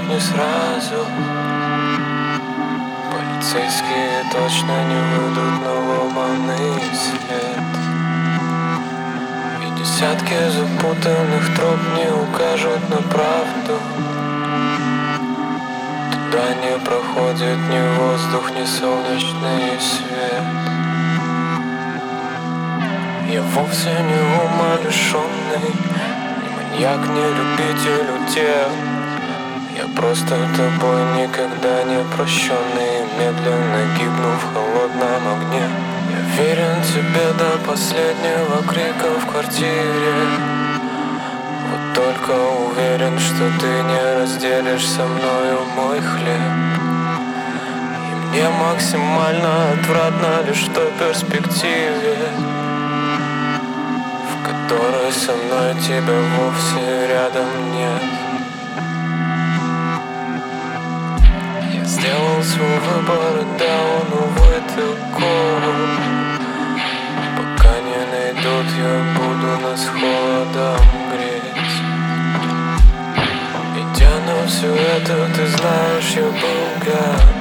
поймут не сразу. Полицейские точно не выйдут на ломаный след, и десятки запутанных троп не укажут на правду. Туда не проходит ни воздух, ни солнечный свет. Я вовсе не умалишенный, ни маньяк, ни любитель утех. Я просто тобой никогда не прощенный, медленно гибну в холодном огне. Я верен тебе до последнего крика в квартире, вот только уверен, что ты не разделишь со мною мой хлеб. И мне максимально отвратно лишь в той перспективе, в которой со мной тебя вовсе рядом нет. Я сделал свой выбор, и да, он, увы, таков. Пока не найдут, я буду нас холодом греть. Идя на все это, ты знаешь, я был гад.